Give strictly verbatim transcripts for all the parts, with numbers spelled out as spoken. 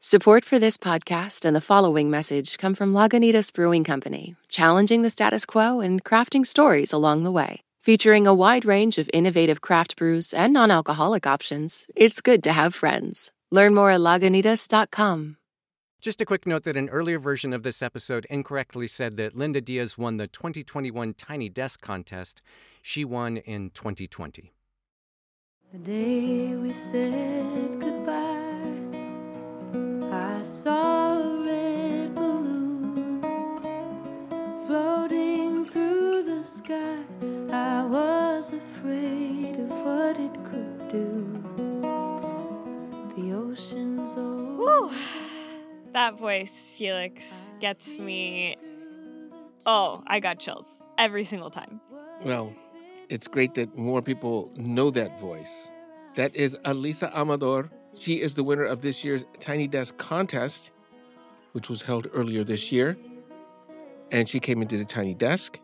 Support for this podcast and the following message come from Lagunitas Brewing Company, challenging the status quo and crafting stories along the way. Featuring a wide range of innovative craft brews and non-alcoholic options, it's good to have friends. Learn more at lagunitas dot com. Just a quick note that an earlier version of this episode incorrectly said that Linda Diaz won the twenty twenty-one Tiny Desk contest. She won in twenty twenty. The day we said goodbye, I saw a red balloon floating through the sky. I was afraid of what it could do. The ocean's over. Woo! That voice, Felix, gets me. Oh, I got chills every single time. Well, it's great that more people know that voice. That is Alisa Amador. She is the winner of this year's Tiny Desk contest, which was held earlier this year. And she came into the Tiny Desk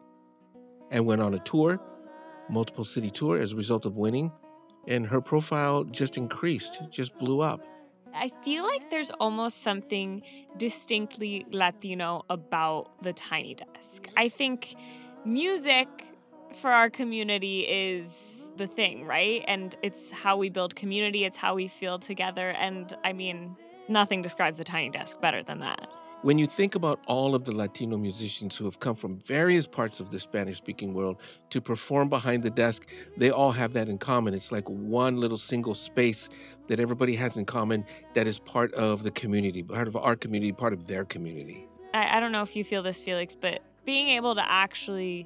and went on a tour, multiple city tour as a result of winning. And her profile just increased, just blew up. I feel like there's almost something distinctly Latino about the Tiny Desk. I think music for our community is the thing, right? And it's how we build community. It's how we feel together. And I mean, nothing describes the Tiny Desk better than that. When you think about all of the Latino musicians who have come from various parts of the Spanish-speaking world to perform behind the desk, they all have that in common. It's like one little single space that everybody has in common that is part of the community, part of our community, part of their community. I, I don't know if you feel this, Felix, but being able to actually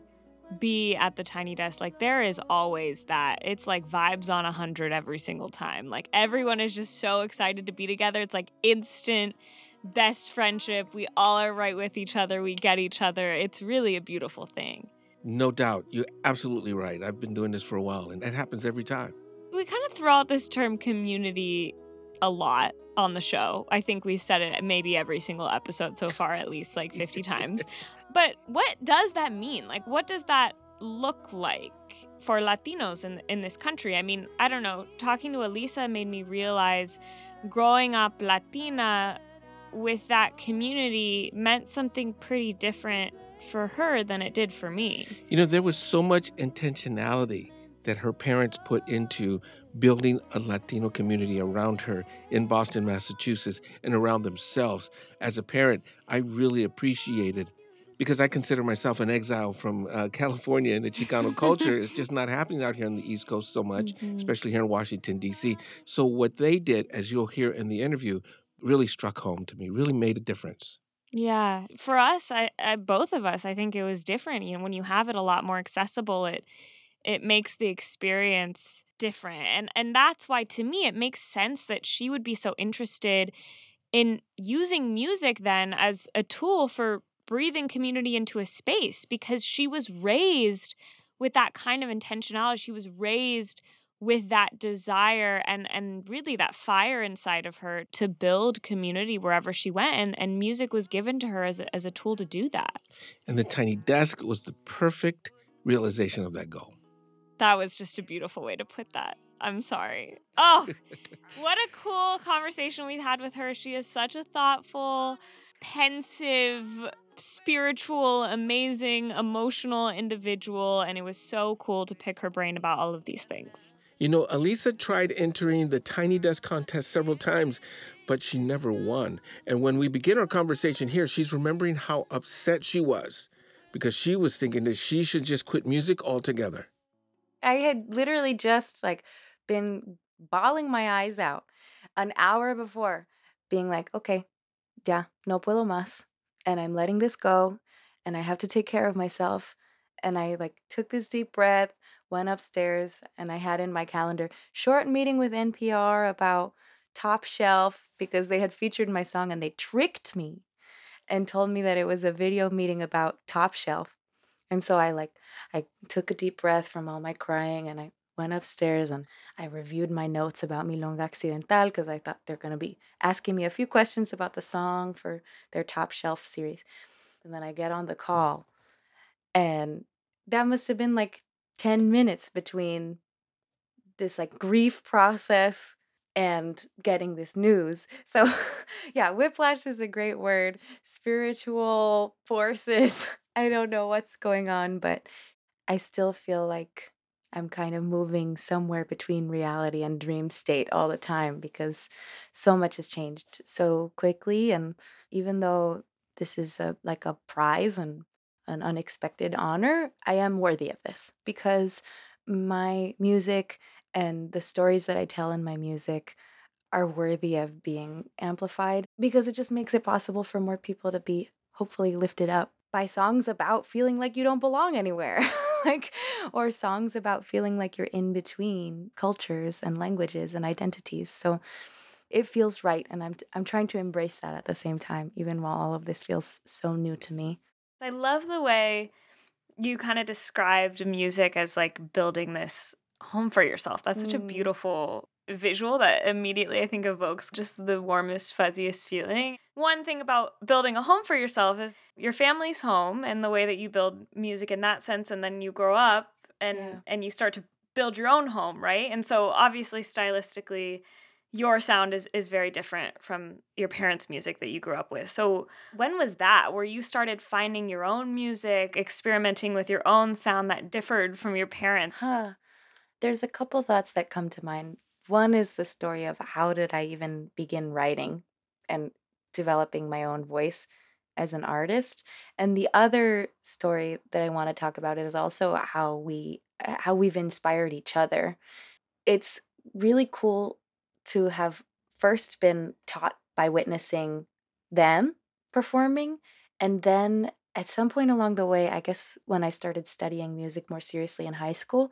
be at the Tiny Desk, like there is always that. It's like vibes on a hundred every single time. Like everyone is just so excited to be together. It's like instant best friendship. We all are right with each other. We get each other. It's really a beautiful thing. No doubt. You're absolutely right. I've been doing this for a while, and it happens every time. We kind of throw out this term community a lot on the show. I think we've said it maybe every single episode so far, at least like fifty times. But what does that mean? Like, what does that look like for Latinos in in this country? I mean, I don't know. Talking to Alisa made me realize growing up Latina with that community meant something pretty different for her than it did for me. You know, there was so much intentionality that her parents put into building a Latino community around her in Boston, Massachusetts, and around themselves. As a parent, I really appreciated, because I consider myself an exile from uh, California, and the Chicano culture is just not happening out here on the East Coast so much, mm-hmm. especially here in Washington, D C. So what they did, as you'll hear in the interview, really struck home to me, really made a difference. Yeah. For us, I, I both of us, I think it was different. You know, when you have it a lot more accessible, it it makes the experience different. And and that's why, to me, it makes sense that she would be so interested in using music then as a tool for breathing community into a space, because she was raised with that kind of intentionality. She was raised with that desire and, and really that fire inside of her to build community wherever she went. And, and music was given to her as a, as a tool to do that. And the Tiny Desk was the perfect realization of that goal. That was just a beautiful way to put that. I'm sorry. Oh, what a cool conversation we had with her. She is such a thoughtful, pensive, spiritual, amazing, emotional individual. And it was so cool to pick her brain about all of these things. You know, Alisa tried entering the Tiny Desk contest several times, but she never won. And when we begin our conversation here, she's remembering how upset she was because she was thinking that she should just quit music altogether. I had literally just like been bawling my eyes out an hour before, being like, okay, ya, no puedo más. And I'm letting this go, and I have to take care of myself. And I like took this deep breath, went upstairs, and I had in my calendar short meeting with N P R about Top Shelf, because they had featured my song, and they tricked me and told me that it was a video meeting about Top Shelf. And so I like I took a deep breath from all my crying, and I went upstairs and I reviewed my notes about Milonga Accidental, because I thought they're going to be asking me a few questions about the song for their Top Shelf series. And then I get on the call, and that must have been like ten minutes between this like grief process and getting this news. So, yeah, whiplash is a great word. Spiritual forces. I don't know what's going on, but I still feel like I'm kind of moving somewhere between reality and dream state all the time because so much has changed so quickly. And even though this is a, like a prize and an unexpected honor, I am worthy of this because my music and the stories that I tell in my music are worthy of being amplified because it just makes it possible for more people to be hopefully lifted up by songs about feeling like you don't belong anywhere. Like, or songs about feeling like you're in between cultures and languages and identities. So it feels right, and I'm I'm trying to embrace that at the same time, even while all of this feels so new to me. I love the way you kind of described music as like building this home for yourself. That's such a Mm. beautiful visual that immediately I think evokes just the warmest, fuzziest feeling. One thing about building a home for yourself is your family's home and the way that you build music in that sense, and then you grow up and Yeah. and you start to build your own home, right? And so obviously stylistically your sound is is very different from your parents' music that you grew up with. So when was that where you started finding your own music, experimenting with your own sound that differed from your parents? Huh. There's a couple thoughts that come to mind. One is the story of how did I even begin writing and developing my own voice as an artist. And the other story that I want to talk about is also how we uh, how we've inspired each other. It's really cool to have first been taught by witnessing them performing, and then at some point along the way, I guess when I started studying music more seriously in high school,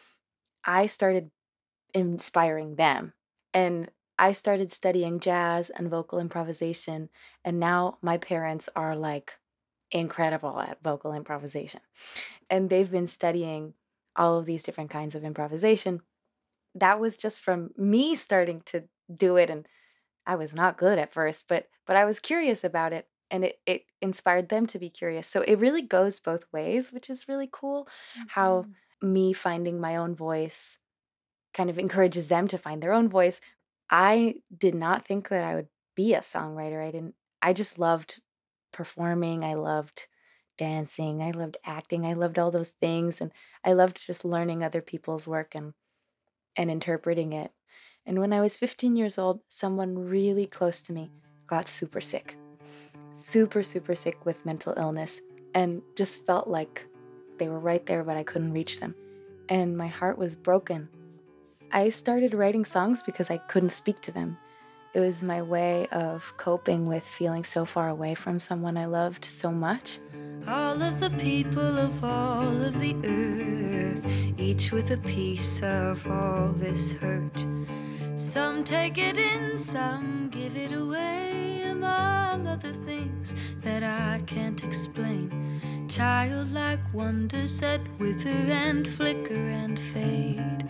I started inspiring them. And I started studying jazz and vocal improvisation. And now my parents are like incredible at vocal improvisation. And they've been studying all of these different kinds of improvisation. That was just from me starting to do it. And I was not good at first, but but I was curious about it. And it, it inspired them to be curious. So it really goes both ways, which is really cool. How me finding my own voice kind of encourages them to find their own voice. I did not think that I would be a songwriter. I didn't, I just loved performing. I loved dancing. I loved acting. I loved all those things. And I loved just learning other people's work and, and interpreting it. And when I was fifteen years old, someone really close to me got super sick, super, super sick with mental illness, and just felt like they were right there, but I couldn't reach them. And my heart was broken. I started writing songs because I couldn't speak to them. It was my way of coping with feeling so far away from someone I loved so much. All of the people of all of the earth, each with a piece of all this hurt. Some take it in, some give it away, among other things that I can't explain. Childlike wonders that wither and flicker and fade.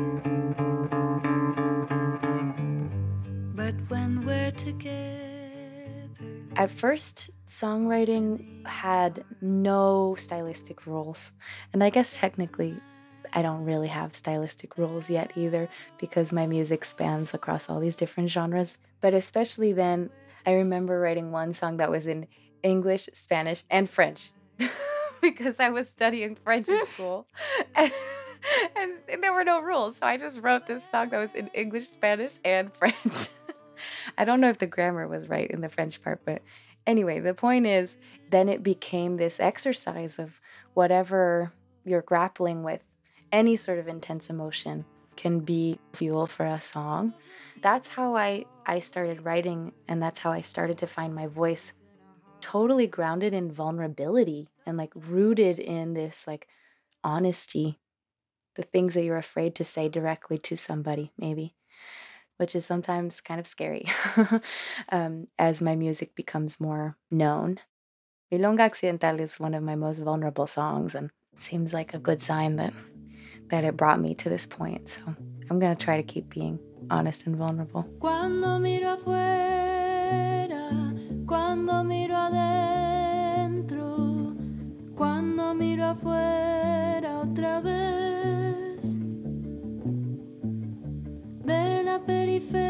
But when we're together... At first, songwriting had no stylistic rules. And I guess technically, I don't really have stylistic rules yet either, because my music spans across all these different genres. But especially then, I remember writing one song that was in English, Spanish, and French, because I was studying French in school. And, and there were no rules, so I just wrote this song that was in English, Spanish, and French. I don't know if the grammar was right in the French part, but anyway, the point is, then it became this exercise of whatever you're grappling with. Any sort of intense emotion can be fuel for a song. That's how I, I started writing, and that's how I started to find my voice, totally grounded in vulnerability and like rooted in this like honesty, the things that you're afraid to say directly to somebody, maybe, which is sometimes kind of scary um, as my music becomes more known. Milonga Accidental is one of my most vulnerable songs, and it seems like a good sign that that it brought me to this point. So I'm going to try to keep being honest and vulnerable. Cuando miro afuera, cuando miro adentro, cuando miro afuera otra vez, de la periferia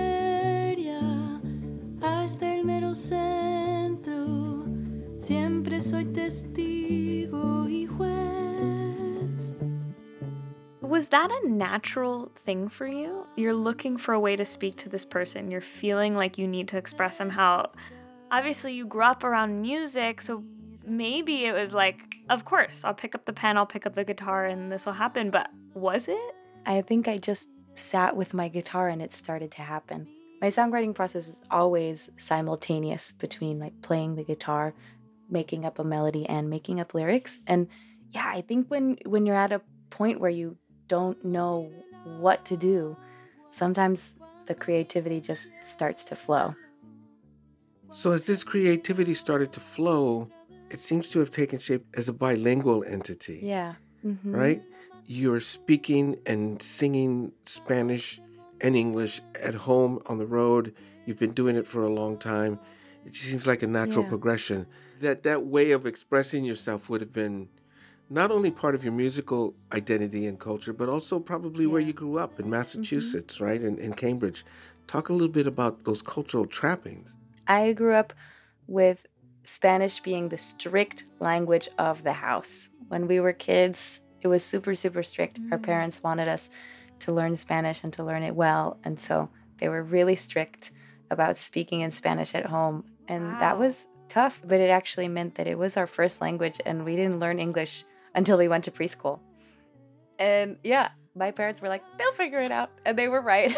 el mero centro, siempre soy testigo y juez. Was that a natural thing for you? You're looking for a way to speak to this person. You're feeling like you need to express somehow. Obviously, you grew up around music, so maybe it was like, of course, I'll pick up the pen, I'll pick up the guitar, and this will happen. But was it? I think I just sat with my guitar and it started to happen. My songwriting process is always simultaneous between like playing the guitar, making up a melody, and making up lyrics. And yeah, I think when, when you're at a point where you don't know what to do, sometimes the creativity just starts to flow. So as this creativity started to flow, it seems to have taken shape as a bilingual entity. Yeah. Mm-hmm. Right? You're speaking and singing Spanish and English at home, on the road. You've been doing it for a long time. It just seems like a natural Yeah. progression. That that way of expressing yourself would have been not only part of your musical identity and culture, but also probably where Yeah. you grew up in Massachusetts, mm-hmm. right? In, in Cambridge. Talk a little bit about those cultural trappings. I grew up with Spanish being the strict language of the house. When we were kids, it was super, super strict. Mm. Our parents wanted us to learn Spanish and to learn it well. And so they were really strict about speaking in Spanish at home. And Wow. that was tough, but it actually meant that it was our first language and we didn't learn English until we went to preschool. And yeah, my parents were like, they'll figure it out. And they were right.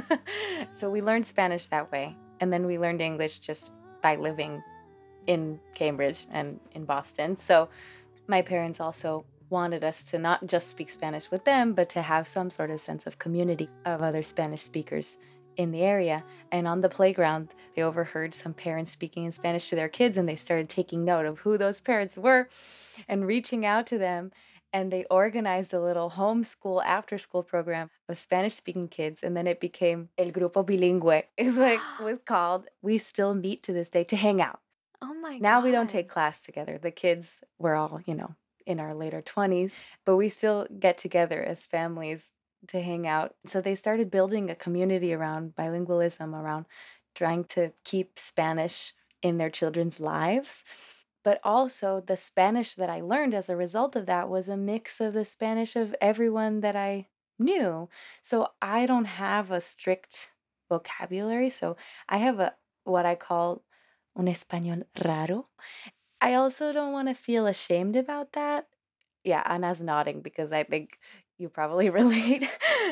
So we learned Spanish that way. And then we learned English just by living in Cambridge and in Boston. So my parents also wanted us to not just speak Spanish with them, but to have some sort of sense of community of other Spanish speakers in the area. And on the playground, they overheard some parents speaking in Spanish to their kids, and they started taking note of who those parents were and reaching out to them. And they organized a little homeschool after-school program of Spanish-speaking kids, and then it became El Grupo Bilingüe, is what it was called. We still meet to this day to hang out. Oh my god. Now we don't take class together. The kids, we're all, you know, in our later twenties, but we still get together as families to hang out. So they started building a community around bilingualism, around trying to keep Spanish in their children's lives. But also the Spanish that I learned as a result of that was a mix of the Spanish of everyone that I knew. So I don't have a strict vocabulary. So I have a what I call un español raro. I also don't want to feel ashamed about that. Yeah, Anna's nodding because I think you probably relate.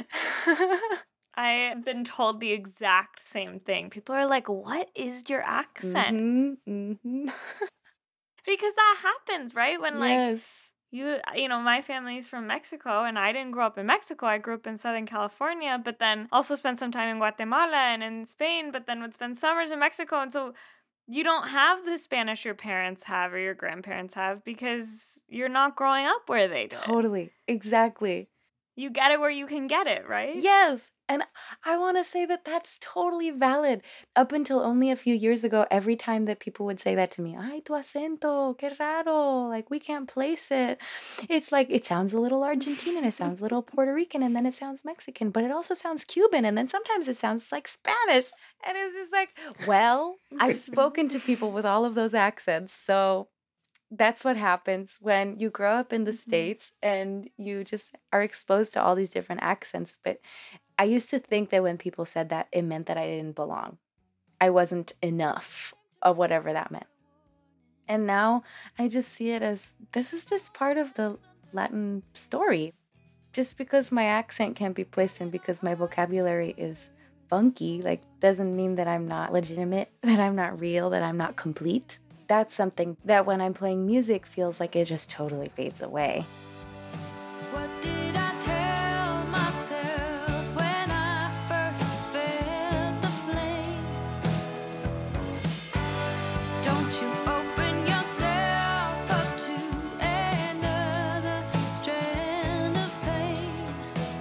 I've been told the exact same thing. People are like, what is your accent? Mm-hmm, mm-hmm. Because that happens, right? When like Yes. you you know, my family's from Mexico and I didn't grow up in Mexico. I grew up in Southern California, but then also spent some time in Guatemala and in Spain, but then would spend summers in Mexico. And so you don't have the Spanish your parents have or your grandparents have because you're not growing up where they did. Totally. Exactly. You get it where you can get it, right? Yes. And I want to say that that's totally valid. Up until only a few years ago, every time that people would say that to me, ay, tu acento, qué raro, like we can't place it. It's like, it sounds a little Argentinian, it sounds a little Puerto Rican, and then it sounds Mexican, but it also sounds Cuban, and then sometimes it sounds like Spanish. And it's just like, well, I've spoken to people with all of those accents, so that's what happens when you grow up in the Mm-hmm. States and you just are exposed to all these different accents. But I used to think that when people said that, it meant that I didn't belong. I wasn't enough of whatever that meant. And now I just see it as this is just part of the Latin story. Just because my accent can't be placed in because my vocabulary is funky, like, doesn't mean that I'm not legitimate, that I'm not real, that I'm not complete. That's something that when I'm playing music feels like it just totally fades away. What did I tell myself when I first felt the flame? Don't you open yourself up to another strand of pain.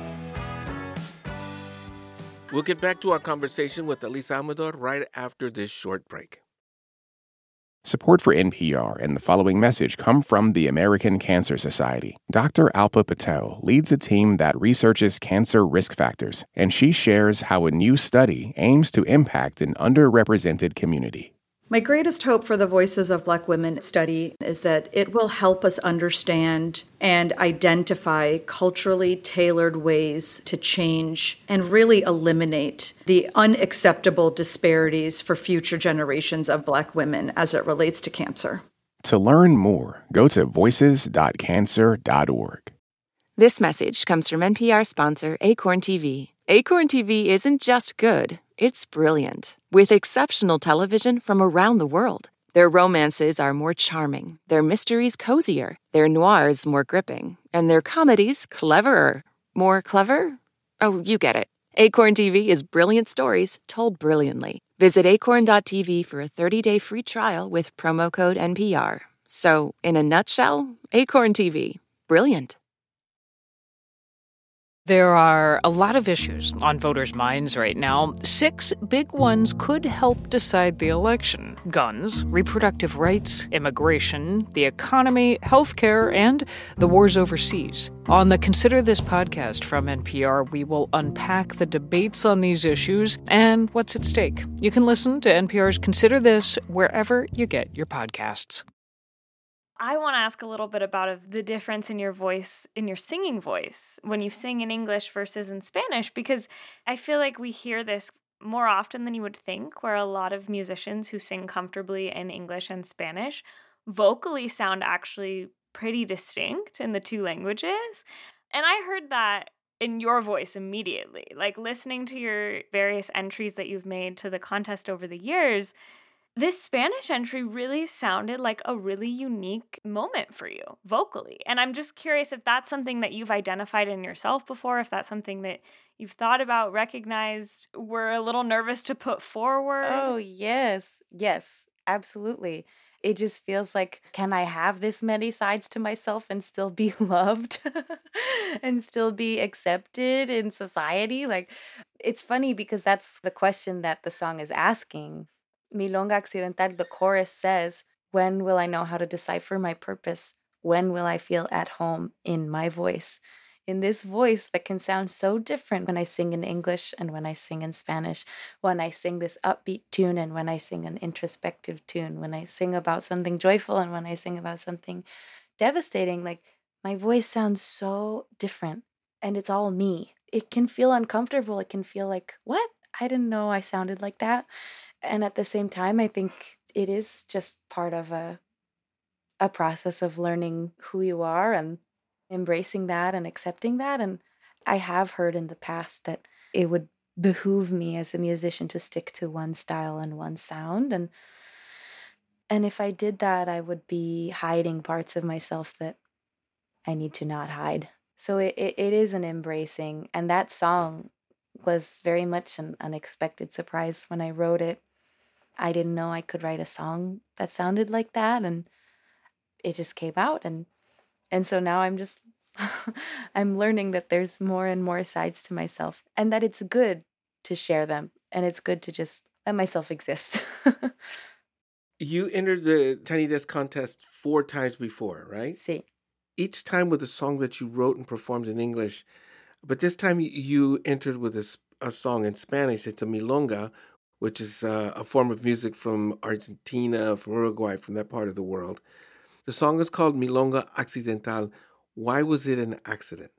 We'll get back to our conversation with Elisa Amador right after this short break. Support for N P R and the following message come from the American Cancer Society. Doctor Alpa Patel leads a team that researches cancer risk factors, and she shares how a new study aims to impact an underrepresented community. My greatest hope for the Voices of Black Women study is that it will help us understand and identify culturally tailored ways to change and really eliminate the unacceptable disparities for future generations of Black women as it relates to cancer. To learn more, go to voices dot cancer dot org. This message comes from N P R sponsor Acorn T V. Acorn T V isn't just good, it's brilliant, with exceptional television from around the world. Their romances are more charming, their mysteries cozier, their noirs more gripping, and their comedies cleverer. More clever? Oh, you get it. Acorn T V is brilliant stories told brilliantly. Visit acorn dot t v for a thirty-day free trial with promo code N P R. So, in a nutshell, Acorn T V. Brilliant. There are a lot of issues on voters' minds right now. Six big ones could help decide the election: guns, reproductive rights, immigration, the economy, healthcare, and the wars overseas. On the Consider This podcast from N P R, we will unpack the debates on these issues and what's at stake. You can listen to N P R's Consider This wherever you get your podcasts. I want to ask a little bit about the difference in your voice, in your singing voice, when you sing in English versus in Spanish, because I feel like we hear this more often than you would think, where a lot of musicians who sing comfortably in English and Spanish vocally sound actually pretty distinct in the two languages. And I heard that in your voice immediately, like listening to your various entries that you've made to the contest over the years. This Spanish entry really sounded like a really unique moment for you vocally. And I'm just curious if that's something that you've identified in yourself before, if that's something that you've thought about, recognized, were a little nervous to put forward. Oh, yes. Yes, absolutely. It just feels like, can I have this many sides to myself and still be loved and still be accepted in society? Like, it's funny because that's the question that the song is asking. Milonga Accidental, the chorus says, when will I know how to decipher my purpose? When will I feel at home in my voice? In this voice that can sound so different when I sing in English and when I sing in Spanish, when I sing this upbeat tune and when I sing an introspective tune, when I sing about something joyful and when I sing about something devastating, like my voice sounds so different and it's all me. It can feel uncomfortable. It can feel like, what? I didn't know I sounded like that. And at the same time, I think it is just part of a a process of learning who you are and embracing that and accepting that. And I have heard in the past that it would behoove me as a musician to stick to one style and one sound. And and if I did that, I would be hiding parts of myself that I need to not hide. So it, it, it is an embracing. And that song was very much an unexpected surprise when I wrote it. I didn't know I could write a song that sounded like that, and it just came out. And and so now I'm just, I'm learning that there's more and more sides to myself, and that it's good to share them, and it's good to just let myself exist. You entered the Tiny Desk contest four times before, right? Sí. Each time with a song that you wrote and performed in English, but this time you entered with a, a song in Spanish. It's a milonga, which is uh, a form of music from Argentina, from Uruguay, from that part of the world. The song is called Milonga Accidental. Why was it an accident?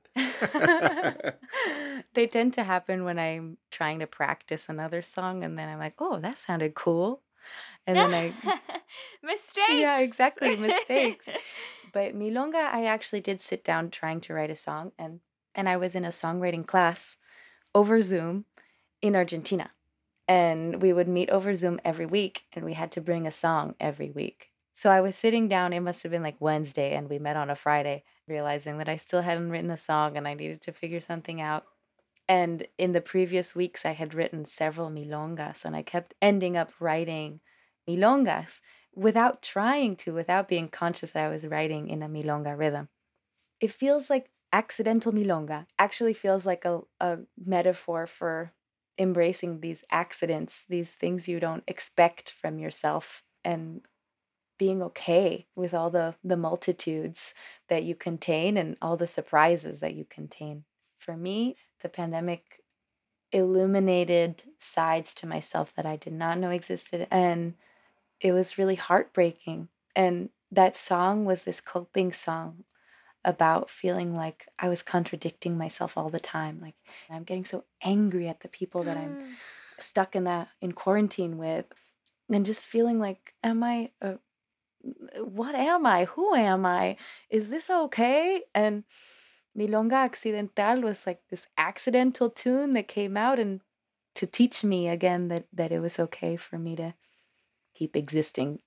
They tend to happen when I'm trying to practice another song, and then I'm like, oh, that sounded cool. And then I... Mistakes. Yeah, exactly, mistakes. But Milonga, I actually did sit down trying to write a song, and, and I was in a songwriting class over Zoom in Argentina. And we would meet over Zoom every week, and we had to bring a song every week. So I was sitting down, it must have been like Wednesday, and we met on a Friday, realizing that I still hadn't written a song and I needed to figure something out. And in the previous weeks, I had written several milongas, and I kept ending up writing milongas without trying to, without being conscious that I was writing in a milonga rhythm. It feels like accidental milonga, actually feels like a, a metaphor for embracing these accidents, these things you don't expect from yourself, and being okay with all the, the multitudes that you contain and all the surprises that you contain. For me, the pandemic illuminated sides to myself that I did not know existed, and it was really heartbreaking. And that song was this coping song about feeling like I was contradicting myself all the time. Like, I'm getting so angry at the people that I'm stuck in that in quarantine with, and just feeling like, am I a, what am I? Who am I? Is this okay? And Milonga Accidental was like this accidental tune that came out and to teach me again that that it was okay for me to keep existing.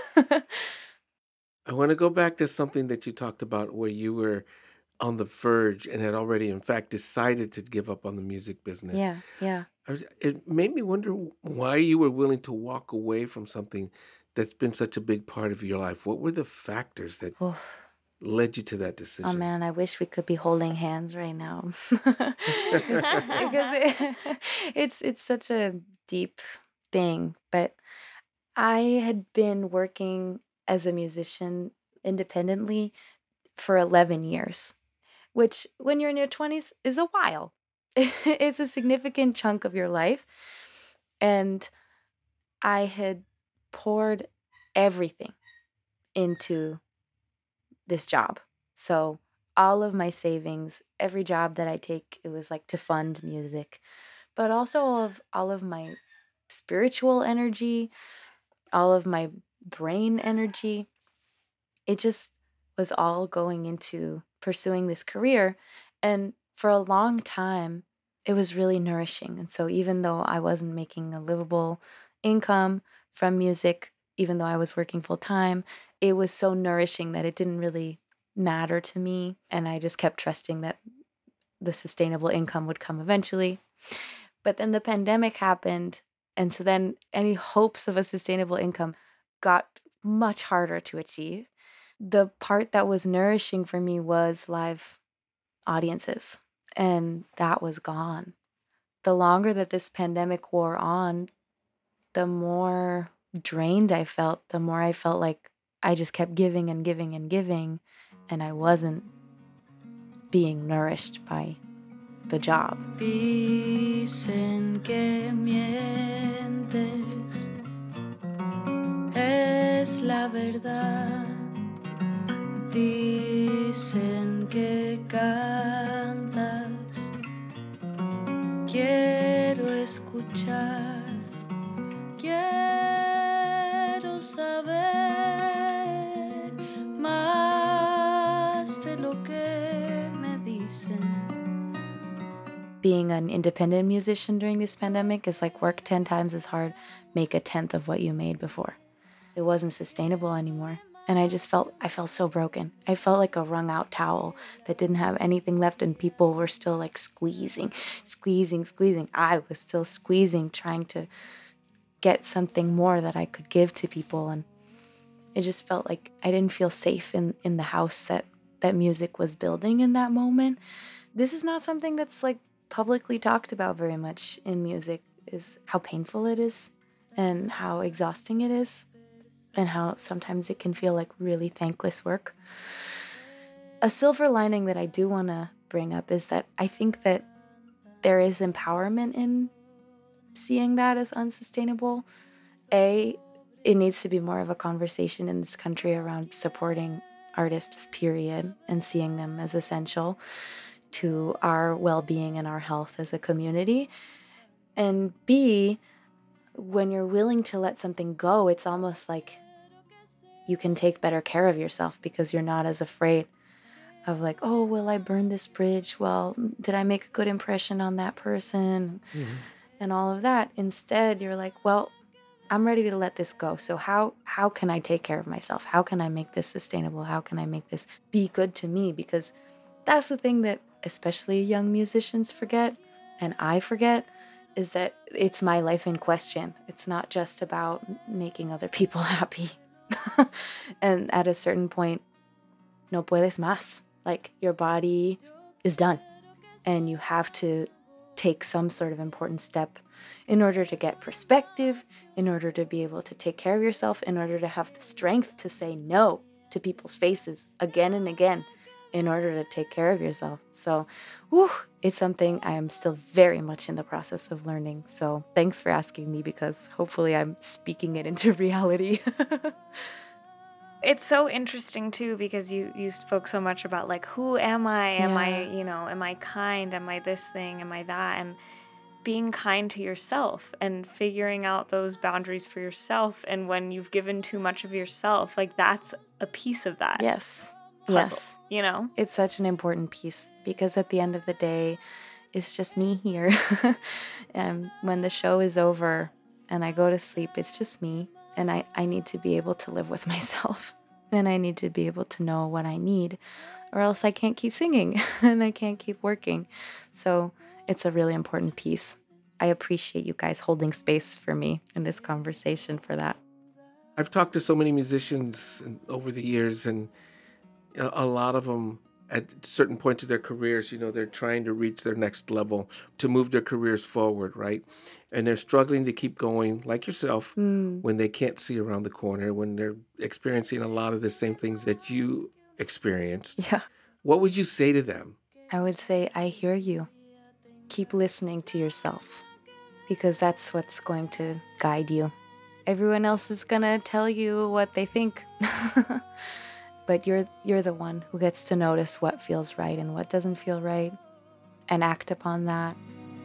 I want to go back to something that you talked about where you were on the verge and had already, in fact, decided to give up on the music business. Yeah, yeah. I was- It made me wonder why you were willing to walk away from something that's been such a big part of your life. What were the factors that Oh, led you to that oh decision? man, I wish we could be holding hands right now. Because it, it's it's such a deep thing. But I had been working as a musician independently for eleven years, which when you're in your twenties is a while. It's a significant chunk of your life. And I had poured everything into this job. So all of my savings, every job that I take, it was like to fund music, but also all of all of my spiritual energy, all of my brain energy. It just was all going into pursuing this career. And for a long time, it was really nourishing. And so even though I wasn't making a livable income from music, even though I was working full time, it was so nourishing that it didn't really matter to me. And I just kept trusting that the sustainable income would come eventually. But then the pandemic happened. And so then any hopes of a sustainable income got much harder to achieve. The part that was nourishing for me was live audiences, and that was gone. The longer that this pandemic wore on, the more drained I felt, the more I felt like I just kept giving and giving and giving, and I wasn't being nourished by the job. Dicen que mientes, es la verdad. Dicen que cantas, quiero escuchar, quiero saber más de lo que me dicen. Being an independent musician during this pandemic is like work ten times as hard, make a tenth of what you made before. It wasn't sustainable anymore. And I just felt, I felt so broken. I felt like a wrung out towel that didn't have anything left, and people were still like squeezing, squeezing, squeezing. I was still squeezing, trying to get something more that I could give to people. And it just felt like I didn't feel safe in, in the house that, that music was building in that moment. This is not something that's like publicly talked about very much in music, is how painful it is and how exhausting it is, and how sometimes it can feel like really thankless work. A silver lining that I do want to bring up is that I think that there is empowerment in seeing that as unsustainable. A, it needs to be more of a conversation in this country around supporting artists, period, and seeing them as essential to our well-being and our health as a community. And B, when you're willing to let something go, it's almost like you can take better care of yourself because you're not as afraid of like, oh, will I burn this bridge? Well, did I make a good impression on that person? Mm-hmm. And all of that. Instead, you're like, well, I'm ready to let this go. So how how can I take care of myself? How can I make this sustainable? How can I make this be good to me? Because that's the thing that especially young musicians forget, and I forget, is that it's my life in question. It's not just about making other people happy. And at a certain point, no puedes más. Like, your body is done. And you have to take some sort of important step in order to get perspective, in order to be able to take care of yourself, in order to have the strength to say no to people's faces again and again, in order to take care of yourself. So, whew, it's something I am still very much in the process of learning. So thanks for asking me, because hopefully I'm speaking it into reality. It's so interesting too, because you you spoke so much about like, who am I? Am Yeah. I, you know, am I kind? Am I this thing? Am I that? And being kind to yourself and figuring out those boundaries for yourself. And when you've given too much of yourself, like that's a piece of that. Yes. Puzzle, Yes. you know? It's such an important piece, because at the end of the day, it's just me here. And when the show is over and I go to sleep, it's just me. And I, I need to be able to live with myself. And I need to be able to know what I need, or else I can't keep singing and I can't keep working. So it's a really important piece. I appreciate you guys holding space for me in this conversation for that. I've talked to so many musicians over the years, and a lot of them at certain points of their careers, you know, they're trying to reach their next level to move their careers forward, right? And they're struggling to keep going, like yourself, Mm. when they can't see around the corner, when they're experiencing a lot of the same things that you experienced. Yeah. What would you say to them? I would say, I hear you. Keep listening to yourself, because that's what's going to guide you. Everyone else is going to tell you what they think. But you're you're the one who gets to notice what feels right and what doesn't feel right, and act upon that.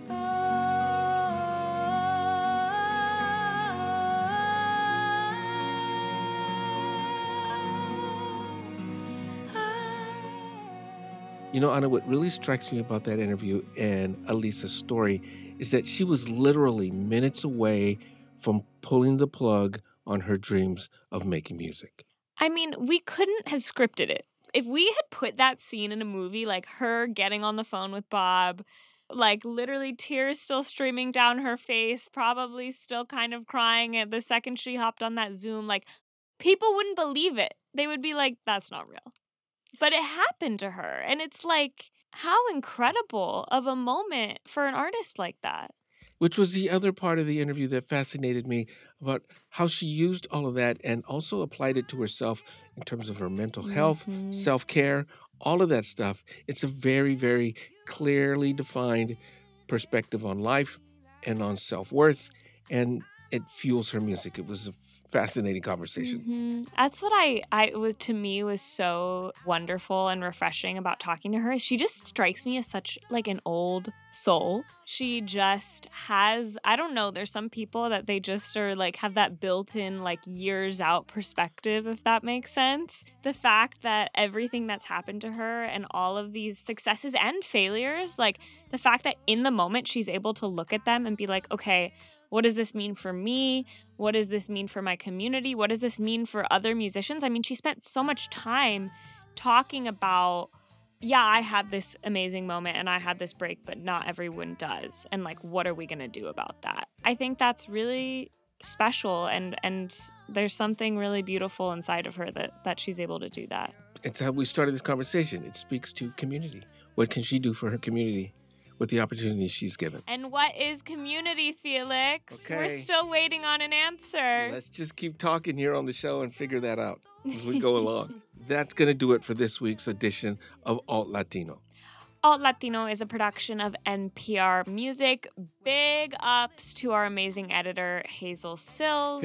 You know, Ana, what really strikes me about that interview and Alisa's story is that she was literally minutes away from pulling the plug on her dreams of making music. I mean, we couldn't have scripted it. If we had put that scene in a movie, like her getting on the phone with Bob, like literally tears still streaming down her face, probably still kind of crying at the second she hopped on that Zoom, like people wouldn't believe it. They would be like, that's not real. But it happened to her. And it's like, how incredible of a moment for an artist like that. Which was the other part of the interview that fascinated me, about how she used all of that and also applied it to herself in terms of her mental health, Mhm. self-care, all of that stuff. It's a very, very clearly defined perspective on life and on self-worth, and it fuels her music. It was a fascinating conversation. Mhm. That's what I, I it was to me was so wonderful and refreshing about talking to her. She just strikes me as such like an old soul. She just has, I don't know, there's some people that they just are like have that built-in like years out perspective, if that makes sense. The fact that everything that's happened to her and all of these successes and failures, like the fact that in the moment she's able to look at them and be like, okay, what does this mean for me? What does this mean for my community? What does this mean for other musicians? I mean, she spent so much time talking about, yeah, I had this amazing moment and I had this break, but not everyone does. And like, what are we going to do about that? I think that's really special, and and there's something really beautiful inside of her that that she's able to do that. It's how we started this conversation. It speaks to community. What can she do for her community with the opportunities she's given? And what is community, Felix? Okay. We're still waiting on an answer. Let's just keep talking here on the show and figure that out as we go along. That's going to do it for this week's edition of Alt Latino. Alt Latino is a production of N P R Music. Big ups to our amazing editor, Hazel Sills.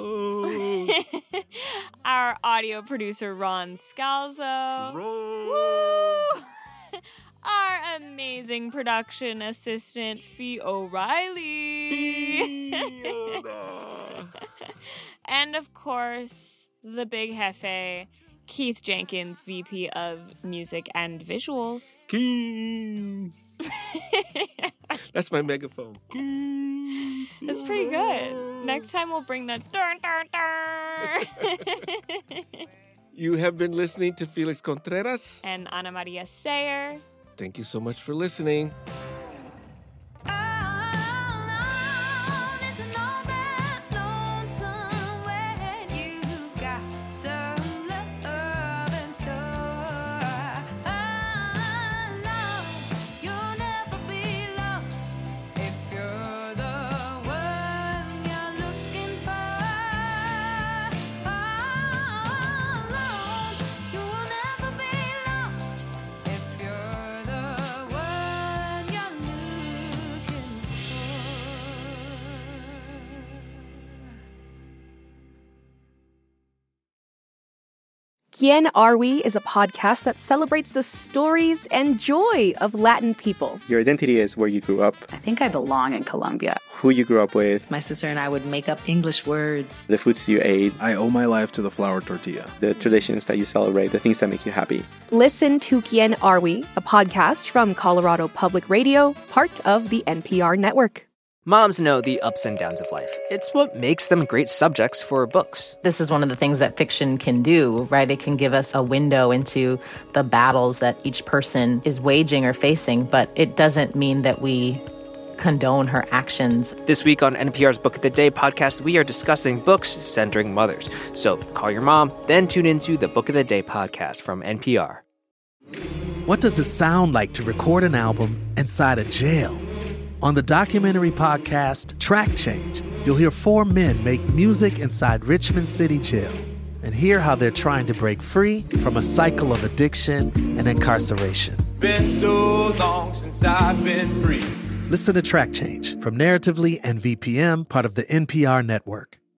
Hazel! Our audio producer, Ron Scalzo. Ron! Woo! Our amazing production assistant, Fee O'Reilly. Fiona! And of course, the big jefe, Keith Jenkins, V P of Music and Visuals. King! That's my megaphone. King! That's pretty good. Next time we'll bring the dun dun dun. You have been listening to Felix Contreras. And Ana Maria Sayer. Thank you so much for listening. Quién Are We is a podcast that celebrates the stories and joy of Latin people. Your identity is where you grew up. I think I belong in Colombia. Who you grew up with. My sister and I would make up English words. The foods you ate. I owe my life to the flour tortilla. The traditions that you celebrate, the things that make you happy. Listen to Quién Are We, a podcast from Colorado Public Radio, part of the N P R network. Moms know the ups and downs of life. It's what makes them great subjects for books. This is one of the things that fiction can do, right? It can give us a window into the battles that each person is waging or facing, but it doesn't mean that we condone her actions. This week on N P R's Book of the Day podcast, we are discussing books centering mothers. So call your mom, then tune into the Book of the Day podcast from N P R. What does it sound like to record an album inside a jail? On the documentary podcast Track Change, you'll hear four men make music inside Richmond City Jail and hear how they're trying to break free from a cycle of addiction and incarceration. Been so long since I've been free. Listen to Track Change from Narratively and V P M, part of the N P R network.